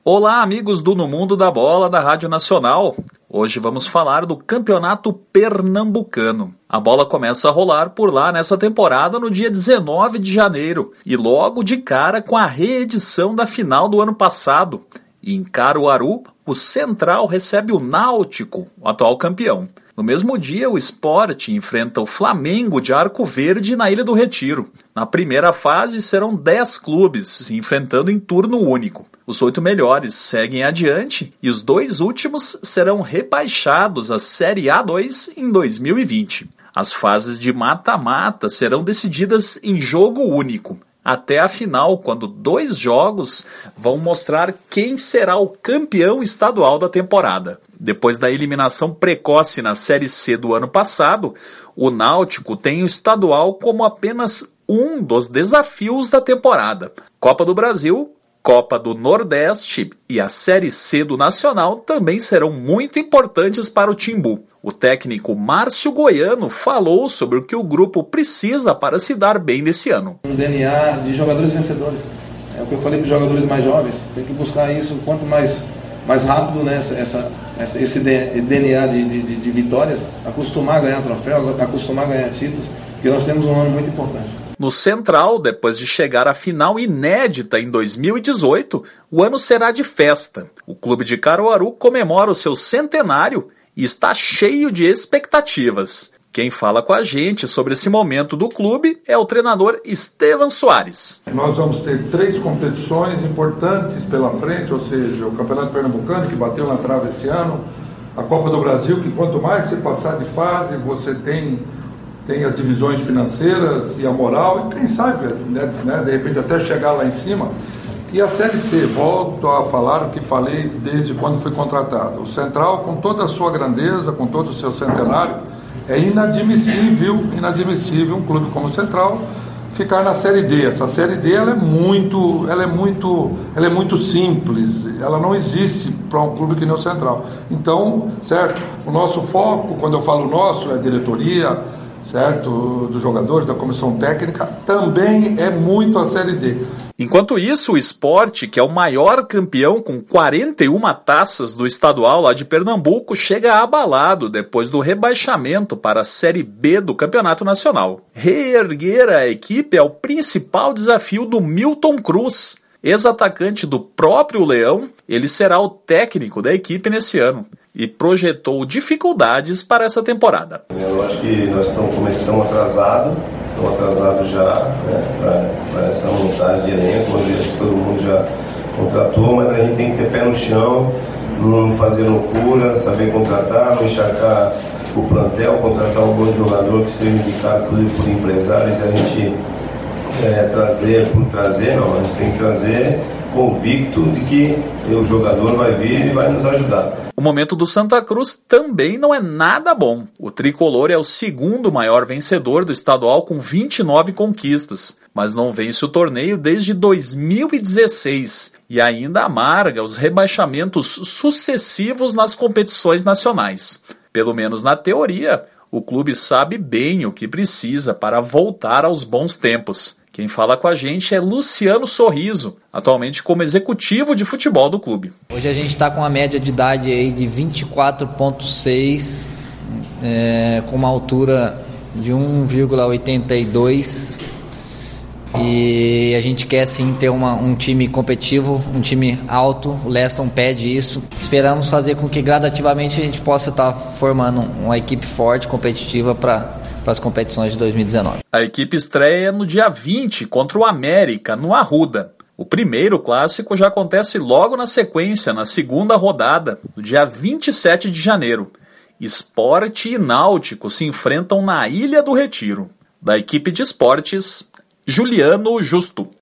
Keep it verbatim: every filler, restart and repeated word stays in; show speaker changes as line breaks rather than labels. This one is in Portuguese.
Olá, amigos do No Mundo da Bola da Rádio Nacional. Hoje vamos falar do Campeonato Pernambucano. A bola começa a rolar por lá nessa temporada no dia dezenove de janeiro e logo de cara com a reedição da final do ano passado. E em Caruaru, o Central recebe o Náutico, o atual campeão. No mesmo dia, o Sport enfrenta o Flamengo de Arco Verde na Ilha do Retiro. Na primeira fase, serão dez clubes se enfrentando em turno único. Os oito melhores seguem adiante e os dois últimos serão rebaixados à Série A dois em dois mil e vinte. As fases de mata-mata serão decididas em jogo único, até a final, quando dois jogos vão mostrar quem será o campeão estadual da temporada. Depois da eliminação precoce na Série C do ano passado, o Náutico tem o estadual como apenas um dos desafios da temporada. Copa do Brasil, Copa do Nordeste e a Série C do Nacional também serão muito importantes para o Timbu. O técnico Márcio Goiano falou sobre o que o grupo precisa para se dar bem nesse ano.
Um D N A de jogadores vencedores. É o que eu falei para os jogadores mais jovens. Tem que buscar isso quanto mais, mais rápido, né, essa, essa, esse D N A de, de, de vitórias, acostumar a ganhar troféus, acostumar a ganhar títulos, porque nós temos um ano muito importante.
No Central, depois de chegar à final inédita em dois mil e dezoito, o ano será de festa. O clube de Caruaru comemora o seu centenário e está cheio de expectativas. Quem fala com a gente sobre esse momento do clube é o treinador Estevan Soares.
Nós vamos ter três competições importantes pela frente, ou seja, o Campeonato Pernambucano, que bateu na trave esse ano, a Copa do Brasil, que quanto mais você passar de fase, você tem... tem as divisões financeiras e a moral, e quem sabe, né, né, de repente até chegar lá em cima. E a Série C, volto a falar o que falei desde quando fui contratado. O Central, com toda a sua grandeza, com todo o seu centenário, é inadmissível, inadmissível um clube como o Central ficar na Série D. Essa Série D ela é muito, ela é muito, ela é muito simples, ela não existe para um clube que nem o Central. Então, certo, o nosso foco, quando eu falo nosso, é a diretoria, certo, dos jogadores, da comissão técnica, também é muito a Série D.
Enquanto isso, o Sport, que é o maior campeão com quarenta e uma taças do estadual lá de Pernambuco, chega abalado depois do rebaixamento para a Série B do Campeonato Nacional. Reerguer a equipe é o principal desafio do Milton Cruz, ex-atacante do próprio Leão. Ele será o técnico da equipe nesse ano e projetou dificuldades para essa temporada.
Eu acho que nós estamos começando atrasados, estamos atrasados já, né, para essa montagem de elenco, onde acho que todo mundo já contratou, mas a gente tem que ter pé no chão, não fazer loucura, saber contratar, não encharcar o plantel, contratar um bom jogador que seja indicado por, por empresários, a gente é, trazer por trazer, não, a gente tem que trazer convicto de que o jogador vai vir e vai nos ajudar.
O momento do Santa Cruz também não é nada bom. O tricolor é o segundo maior vencedor do estadual com vinte e nove conquistas, mas não vence o torneio desde dois mil e dezesseis e ainda amarga os rebaixamentos sucessivos nas competições nacionais. Pelo menos na teoria, o clube sabe bem o que precisa para voltar aos bons tempos. Quem fala com a gente é Luciano Sorriso, atualmente como executivo de futebol do clube.
Hoje a gente está com uma média de idade aí de vinte e quatro vírgula seis, é, com uma altura de um vírgula oitenta e dois, e a gente quer sim ter uma, um time competitivo, um time alto. O Leston pede isso. Esperamos fazer com que gradativamente a gente possa estar formando uma equipe forte, competitiva para para as competições de dois mil e dezenove.
A equipe estreia no dia vinte contra o América, no Arruda. O primeiro clássico já acontece logo na sequência, na segunda rodada, no dia vinte e sete de janeiro. Sport e Náutico se enfrentam na Ilha do Retiro. Da equipe de esportes, Juliano Justo.